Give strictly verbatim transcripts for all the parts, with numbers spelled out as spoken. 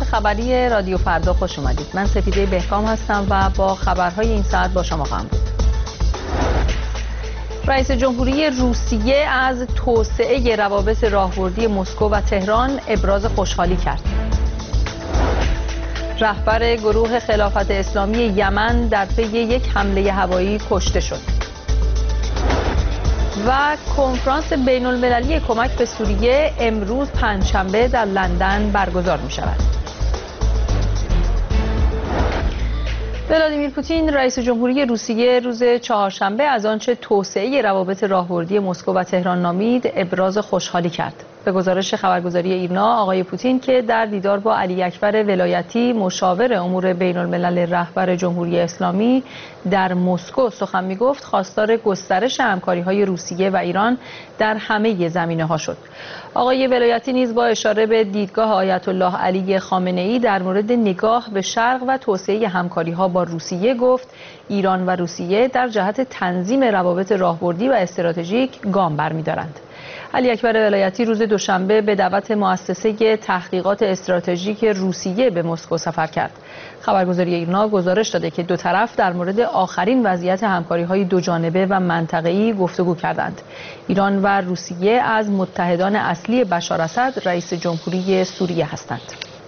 خبری رادیو فردا خوش اومدید. من سپیده بهکام هستم و با خبرهای این ساعت با شما خواهم بود. رئیس جمهوری روسیه از توسعه روابط راهبردی مسکو و تهران ابراز خوشحالی کرد. رهبر گروه خلافت اسلامی یمن در پی یک حمله هوایی کشته شد. و کنفرانس بین المللی کمک به سوریه امروز پنجشنبه در لندن برگزار می شود. ولادیمیر پوتین رئیس جمهوری روسیه روز چهارشنبه از آنچه توسعه روابط راهبردی مسکو و تهران نامید ابراز خوشحالی کرد. به گزارش خبرگزاری ایرنا، آقای پوتین که در دیدار با علی اکبر ولایتی مشاور امور بین الملل رهبر جمهوری اسلامی در مسکو سخن می گفت، خواستار گسترش همکاری‌های روسیه و ایران در همه زمینه‌ها شد. آقای ولایتی نیز با اشاره به دیدگاه آیت الله علی خامنه‌ای در مورد نگاه به شرق و توسعه همکاری‌ها با روسیه گفت ایران و روسیه در جهت تنظیم روابط راهبردی و استراتژیک گام برمی‌دارند. علی اکبر ولایتی روز دوشنبه به دعوت مؤسسه تحقیقات استراتژیک روسیه به مسکو سفر کرد. خبرگزاری ایرنا گزارش داده که دو طرف در مورد آخرین وضعیت همکاری‌های دوجانبه و منطقه‌ای گفتگو کردند. ایران و روسیه از متحدان اصلی بشار اسد رئیس جمهوری سوریه هستند.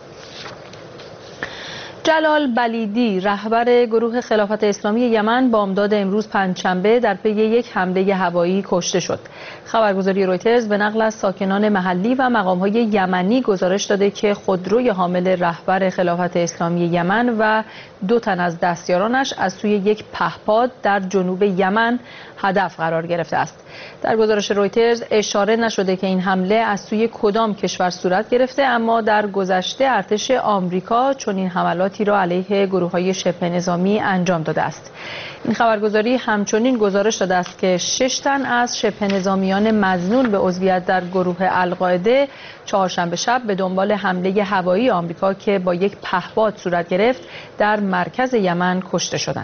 جلال بلیدی رهبر گروه خلافت اسلامی یمن بامداد امروز پنجشنبه در پی یک حمله هوایی کشته شد. خبرگزاری رویترز به نقل از ساکنان محلی و مقام‌های یمنی گزارش داده که خودروی حامل رهبر خلافت اسلامی یمن و دو تن از دستیارانش از سوی یک پهپاد در جنوب یمن هدف قرار گرفته است. در گزارش رویترز اشاره نشده که این حمله از سوی کدام کشور صورت گرفته، اما در گذشته ارتش آمریکا چنین حملاتی را علیه گروه‌های شبه نظامی انجام داده است. این خبرگزاری همچنین گزارش داده است که شش تن از شبه نظامیان مظنون به عضویت در گروه القاعده چهارشنبه شب به دنبال حمله هوایی آمریکا که با یک پهپاد صورت گرفت در مرکز یمن کشته شدند.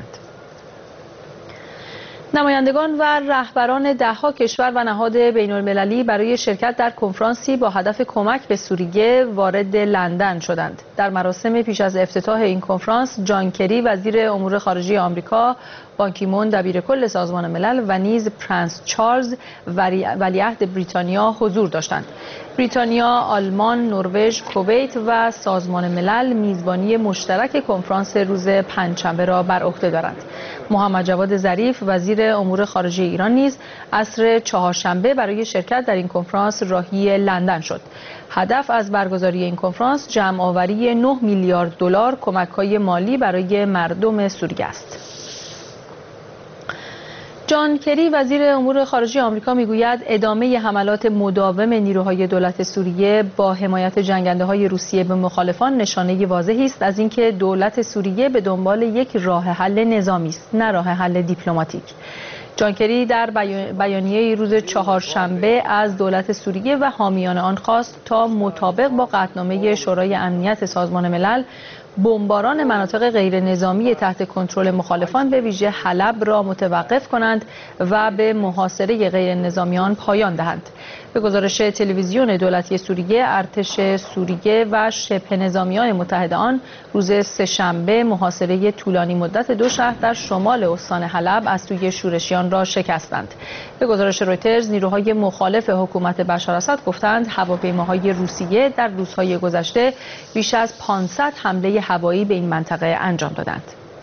نمایندگان و رهبران ده‌ها کشور و نهاد بین‌المللی برای شرکت در کنفرانسی با هدف کمک به سوریه وارد لندن شدند. در مراسم پیش از افتتاح این کنفرانس، جان کری وزیر امور خارجه آمریکا، بان کی مون دبیرکل سازمان ملل و نیز پرنس چارلز ولیعهد بریتانیا حضور داشتند. بریتانیا، آلمان، نروژ، کویت و سازمان ملل میزبانی مشترک کنفرانس روز پنجشنبه را بر عهده دارند. محمد جواد ظریف وزیر امور خارجه ایران نیز عصر چهارشنبه برای شرکت در این کنفرانس راهی لندن شد. هدف از برگزاری این کنفرانس جمع آوری نه میلیارد دلار کمک‌های مالی برای مردم سوریه است. جان کری وزیر امور خارجه آمریکا میگوید ادامه حملات مداوم نیروهای دولت سوریه با حمایت جنگنده‌های روسیه به مخالفان نشانه واضحی است از اینکه دولت سوریه به دنبال یک راه حل نظامی است، نه راه حل دیپلماتیک. جان کری در بیانیه روز چهارشنبه از دولت سوریه و حامیان آن خواست تا مطابق با قطعنامه شورای امنیت سازمان ملل بمباران مناطق غیر نظامی تحت کنترل مخالفان به ویژه حلب را متوقف کنند و به محاصره غیر نظامیان پایان دهند. به گزارش تلویزیون دولتی سوریه، ارتش سوریه و شبه نظامیان متحد آن روز سه‌شنبه محاصره طولانی مدت دو شهر در شمال استان حلب از سوی شورشیان را شکستند. به گزارش رویترز، نیروهای مخالف حکومت بشار اسد گفتند هواپیماهای روسیه در روزهای گذشته بیش از پانصد حمله هوایی به این منطقه انجام دادند.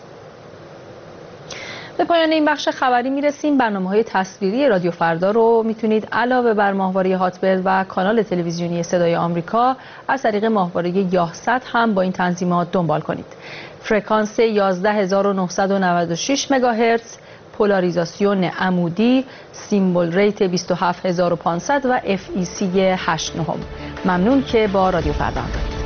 به پایان این بخش خبری میرسیم. برنامه‌های تصویری رادیو فردا رو میتونید علاوه بر ماهواره هاتبل و کانال تلویزیونی صدای آمریکا از طریق ماهواره یاهصد هم با این تنظیمات دنبال کنید. فرکانس یازده هزار و نهصد و نود و شش مگاهرتز، پولاریزاسیون عمودی، سیمبل ریت بیست و هفت هزار و پانصد و اف ای سی هشت نهم. ممنون که با رادیو فردا همراهید.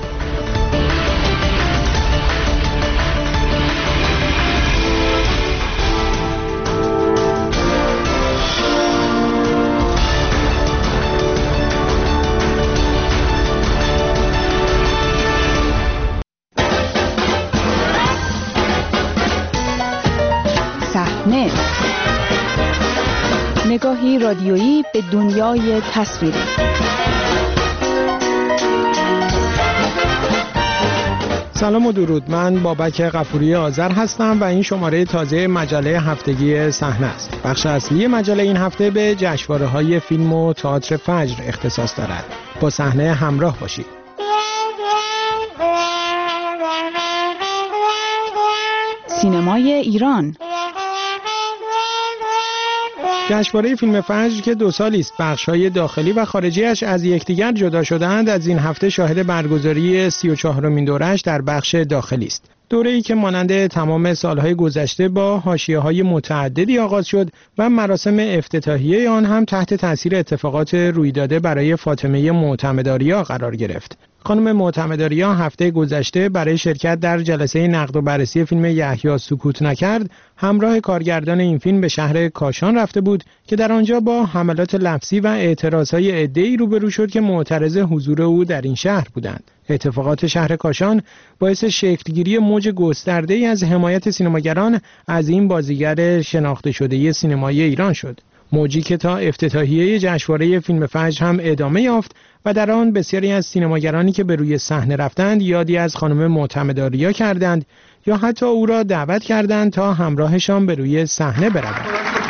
نگاهی رادیویی به دنیای تصویری. سلام و درود. من بابک غفوری آذر هستم و این شماره تازه مجله هفتگی صحنه است. بخش اصلی مجله این هفته به جشنواره‌های فیلم و تئاتر فجر اختصاص دارد. با صحنه همراه باشید. سینمای ایران. جشنواره فیلم فجر که دو سالی است بخش‌های داخلی و خارجی‌اش از یکدیگر جدا شده‌اند، از این هفته شاهد برگزاری سی و چهارمین دوره‌اش در بخش داخلی است. دوره‌ای که مانند تمام سالهای گذشته با حاشیه‌های متعددی آغاز شد و مراسم افتتاحیه آن هم تحت تاثیر اتفاقات رویداده برای فاطمه معتمدآریا قرار گرفت. خانم معتمدآریا هفته گذشته برای شرکت در جلسه نقد و بررسی فیلم یحیی سکوت نکرد همراه کارگردان این فیلم به شهر کاشان رفته بود که در آنجا با حملات لفظی و اعتراضهای عده‌ای روبرو شد که معترض حضور او در این شهر بودند. اتفاقات شهر کاشان باعث شکلگیری موج گسترده‌ای از حمایت سینماگران از این بازیگر شناخته شده سینمای ایران شد. موجی که تا افتتاحیه جشنواره فیلم فجر هم ادامه یافت و در آن بسیاری از سینماگرانی که به روی صحنه رفتند یادی از خانم معتمدآریا کردند یا حتی او را دعوت کردند تا همراهشان به روی صحنه برود.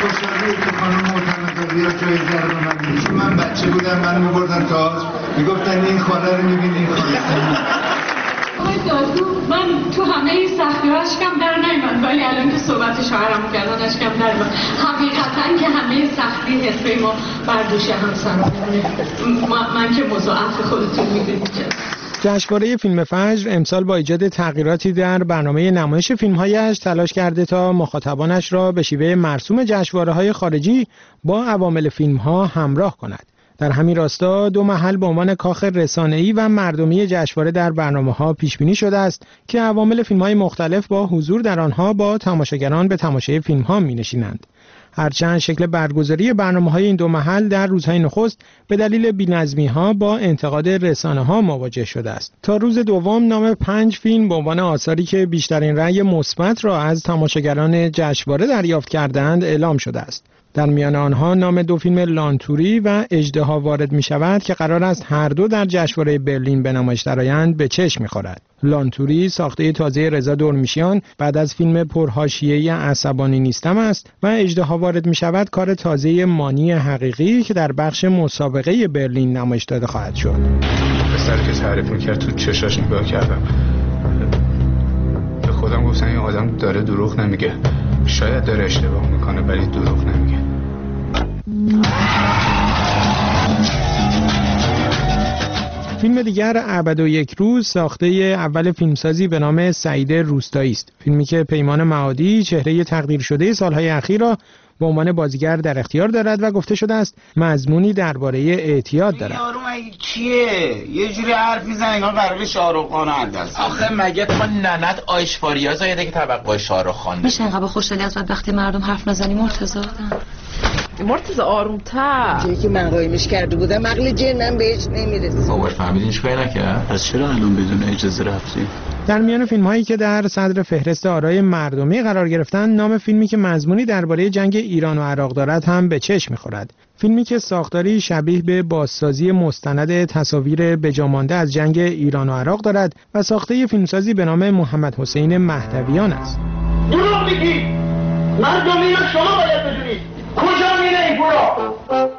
من بچه بودم منو می‌بردن تئاتر میگفتن این خانه رو می‌بینی آقای دادو من تو همه این سختی‌ها اشکم در نیامد، ولی الان که صحبت شاعرمو کردن اشکم در اومد. حقیقتاً که همه سختی حرفه ما بر دوش همسرانمونه. من که مضاعف خودتون می‌دونید. جشنواره فیلم فجر امسال با ایجاد تغییراتی در برنامه نمایش فیلم‌هایش تلاش کرده تا مخاطبانش را به شیوه مرسوم جشنواره‌های خارجی با عوامل فیلم‌ها همراه کند. در همین راستا دو محل به عنوان کاخ رسانه‌ای و مردمی جشنواره در برنامه‌ها پیش بینی شده است که عوامل فیلم‌های مختلف با حضور در آنها با تماشاگران به تماشای فیلم‌ها می‌نشینند. هرچند شکل برگزاری برنامه‌های این دو محل در روزهای نخست به دلیل بی‌نظمی‌ها با انتقاد رسانه‌ها مواجه شده است. تا روز دوم نام پنج فیلم به عنوان آثاری که بیشترین رأی مثبت را از تماشاگران جشنواره دریافت کردند اعلام شده است. در میان آنها نام دو فیلم لانتوری و اژدها وارد می شود که قرار است هر دو در جشنواره برلین به نمایش درآیند به چشم می خورد. لانتوری ساخته تازه رضا دورمیشیان بعد از فیلم پرحاشیه‌ای عصبانی نیستم است و اژدها وارد می شود کار تازه مانی حقیقی که در بخش مسابقه برلین نمایش داده خواهد شد. پسری که تعریف می‌کرد تو چشاش نگاه کردم. به خودم گفتم این آدم داره دروغ نمیگه. شاید داره اشتباه میکنه ولی دروغ نمیگه. فیلم دیگر ابد و یک روز ساخته اول فیلمسازی به نام سعید روستایی است. فیلمی که پیمان معادی چهره تقدیر شده سالهای اخیر را به عنوان بازیگر در اختیار دارد و گفته شده است مضمونی درباره اعتیاد دارد. یارو مگه کیه؟ یه جوری حرف میزنه انگار قراره شاهرخ خان انداز. آخه مگه تو ننت آیشواریا زایده که توقع شاهرخ خان میشه انقدر خوشحالی از وقتی مردم حرف نزنی مرتضی؟ مرتضی آروم‌تر. چیزی که من قایمش کرده بودم عقل جنم بهش نمیرسه. باباش فهمیدین هیچ کاری نکرد؟ پس چرا الان بدون اجازه رفتی؟ در میان فیلم‌هایی که در صدر فهرست آرای مردمی قرار گرفتن نام فیلمی که مضمونی درباره جنگ ایران و عراق دارد هم به چشم می‌خورد. فیلمی که ساختاری شبیه به بازسازی مستند تصاویر بجامانده از جنگ ایران و عراق دارد و ساخته فیلمسازی به نام محمد حسین مهدویان است. دروغ میگی. مردم ایران شما باید بدونید کجا میره این پورا.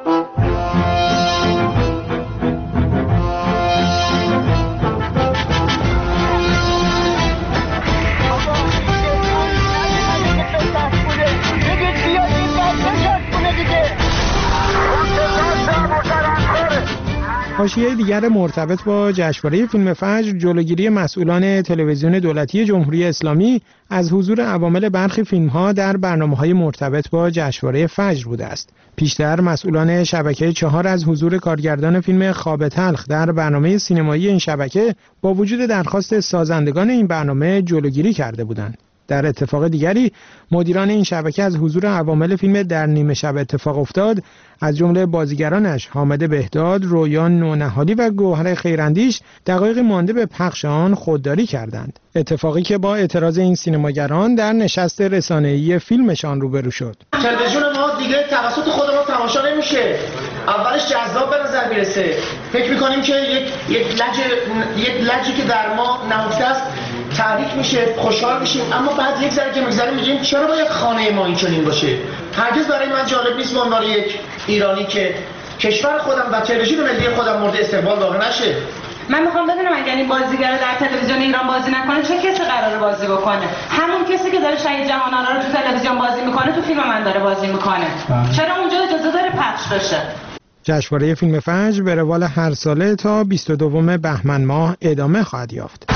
حاشیه دیگر مرتبط با جشنواره فیلم فجر جلوگیری مسئولان تلویزیون دولتی جمهوری اسلامی از حضور عوامل برخی فیلم‌ها در برنامه‌های مرتبط با جشنواره فجر بوده است. پیشتر مسئولان شبکه چهار از حضور کارگردان فیلم خواب تلخ در برنامه سینمایی این شبکه با وجود درخواست سازندگان این برنامه جلوگیری کرده بودند. در اتفاق دیگری مدیران این شبکه از حضور عوامل فیلم در نیمه شب اتفاق افتاد از جمله بازیگرانش حامد بهداد، رویان نونهالی و گوهر خیراندیش دقایق مانده به پخش آن خودداری کردند. اتفاقی که با اعتراض این سینماگران در نشست رسانه‌ای فیلمشان روبرو شد. تلویزیون ما دیگه توسط خود ما تماشا نمیشه. اولش جذاب به نظر میرسه. فکر می‌کنیم که یک یک لج یک لجی که در ما نهفته است تحریک میشه، خوشحال میشیم، اما بعد یک ذره که میگذره میگیم چرا باید خانه ما این چنین باشه؟ هرگز برای من جالب نیست به عنوان یک ایرانی که کشور خودم و تلویزیون ملی خودم مورد استقبال واقع نشه. من میخوام بدونم اگر این بازیگر در تلویزیون ایران بازی نکنه چه کسی قراره بازی بکنه؟ همون کسی که داره شهید جهان‌آرا رو تو تلویزیون بازی میکنه تو فیلم من داره بازی میکنه. چرا اونجا اجازه داره پخش بشه؟ جشنواره فیلم فجر به روال هر ساله تا بیست و دوم بهمن ماه ادامه خواهد یافت.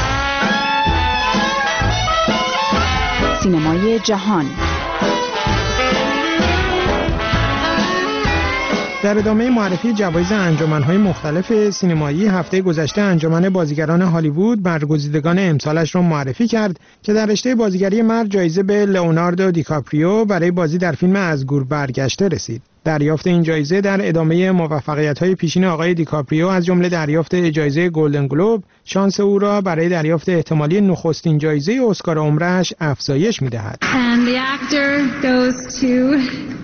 سینمای جهان. در ادامه معرفی جوایز انجمن‌های مختلف سینمایی، هفته گذشته انجمن بازیگران هالیوود برگزیدگان امسالش را معرفی کرد که در رشته بازیگری مرد جایزه به لئوناردو دیکاپریو برای بازی در فیلم از گور برگشته رسید. دریافت این جایزه در ادامه موفقیت‌های پیشین آقای دیکاپریو از جمله دریافت جایزه گلدن گلوب، شانس او را برای دریافت احتمالی نخستین جایزه اسکار عمرش افزایش می‌دهد. And the actor goes to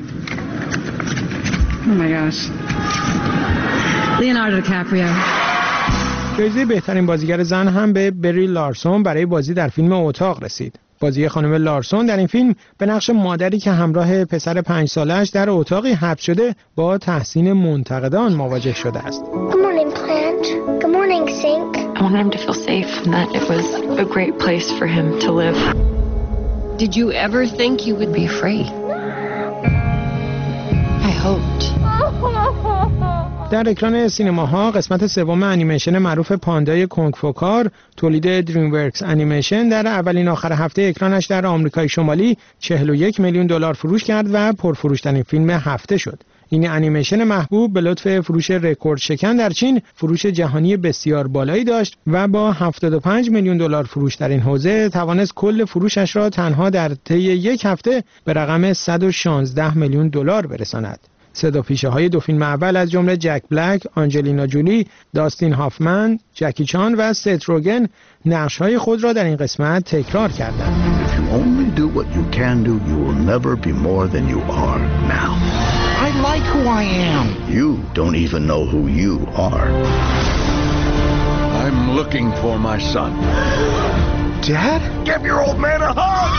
Oh my gosh. Leonardo DiCaprio. جایزه بهترین بازیگر زن هم به بری لارسون برای بازی در فیلم اتاق رسید. بازی خانم لارسون در این فیلم به نقش مادری که همراه پسر پنج سالش در اتاقی حبس شده با تحسین منتقدان مواجه شده است. Good morning, plant. Good morning, sink. I wanted him to feel safe and that it was a great place for him to live. Did you ever think you would be free? I hoped. در اکران سینماها قسمت سوم انیمیشن معروف پاندای کنگ فو کار تولید دریم ورکس انیمیشن در اولین آخر هفته اکرانش در آمریکای شمالی چهل و یک میلیون دلار فروش کرد و پرفروشترین فیلم هفته شد. این انیمیشن محبوب به لطف فروش رکورد شکن در چین فروش جهانی بسیار بالایی داشت و با هفتاد و پنج میلیون دلار فروش در این حوزه توانست کل فروشش را تنها در طی یک هفته به رقم صد و شانزده میلیون دلار برساند. صداپیشه‌های دو فیلم اول از جمله جک بلک، آنجلینا جولی، داستین هافمن، جکی چان و ست روگن نقش‌های خود را در این قسمت تکرار کردند. If you only do what you can do, you will never be more than you are now. I like who I am. You don't even know who you are. I'm looking for my son. Dad? Give your old man a hug!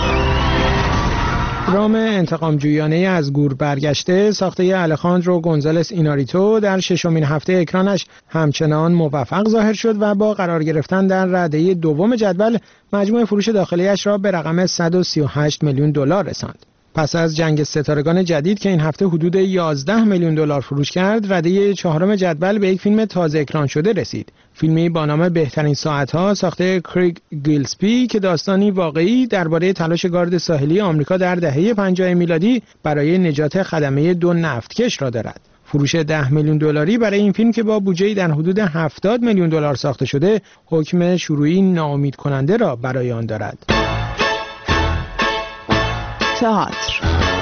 درام انتقام جویانه از گور برگشته ساخته الخاندرو گونزالس ایناریتو در ششمین هفته اکرانش همچنان موفق ظاهر شد و با قرار گرفتن در رده دوم جدول مجموع فروش داخلیش را به رقم صد و سی و هشت میلیون دلار رساند. پس از جنگ ستارگان جدید که این هفته حدود یازده میلیون دلار فروش کرد، رده چهارم جدول به یک فیلم تازه اکران شده رسید. فیلمی با نام بهترین ساعت‌ها ساخته کریگ گیلسپی که داستانی واقعی درباره تلاش گارد ساحلی آمریکا در دهه پنجاه میلادی برای نجات خدمه دو نفتکش را دارد. فروش ده میلیون دلاری برای این فیلم که با بودجه‌ای در حدود هفتاد میلیون دلار ساخته شده، حکم شروعی ناامید کننده را برای آن دارد. تئاتر.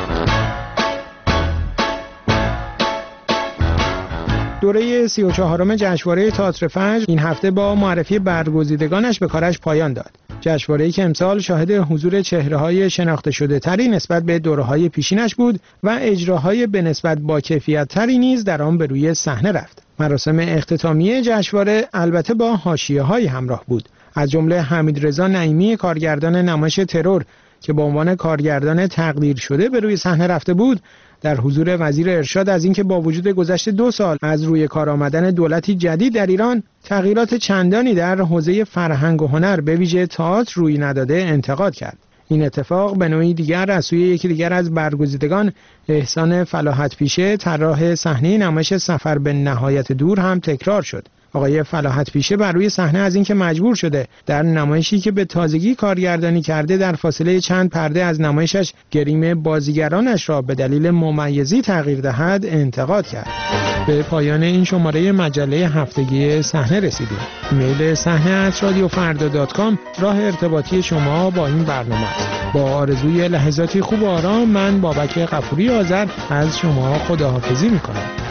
دوره سی و چهارم جشنواره تئاتر فجر این هفته با معرفی برگزیدگانش به کارش پایان داد. جشنواره‌ای که امسال شاهد حضور چهره‌های شناخته شده تری نسبت به دوره‌های پیشینش بود و اجراهای به نسبت با کیفیت تری نیز در آن به روی صحنه رفت. مراسم اختتامیه جشنواره البته با حاشیه‌های همراه بود، از جمله حمیدرضا نعیمی کارگردان نمایش ترور که به عنوان کارگردان تقدیر شده به روی صحنه رفته بود، در حضور وزیر ارشاد از اینکه با وجود گذشت دو سال از روی کار آمدن دولتی جدید در ایران تغییرات چندانی در حوزه فرهنگ و هنر به ویژه تئاتر روی نداده انتقاد کرد. این اتفاق به نوعی دیگر از سوی یکی دیگر از برگزیدگان احسان فلاحت پیشه طراح صحنه نمایش سفر به نهایت دور هم تکرار شد. آقای فلاحت پیشه بر روی صحنه از اینکه مجبور شده در نمایشی که به تازگی کارگردانی کرده در فاصله چند پرده از نمایشش گریم بازیگرانش را به دلیل ممیزی تغییر دهد انتقاد کرد. به پایان این شماره مجله هفتگی صحنه رسیدیم. ایمیل صحنه ات رادیو فردا دات کام راه ارتباطی شما با این برنامه است. با آرزوی لحظاتی خوب و آرام، من بابک غفوری آذر از شما خداحافظی می‌کنم.